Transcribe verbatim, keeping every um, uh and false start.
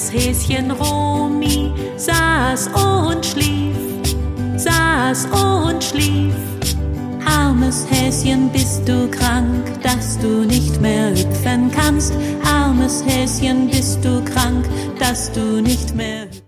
Kleines Häschen Romi saß und schlief, saß und schlief. Armes Häschen, bist du krank, dass du nicht mehr hüpfen kannst? Armes Häschen, bist du krank, dass du nicht mehr hüpfen kannst?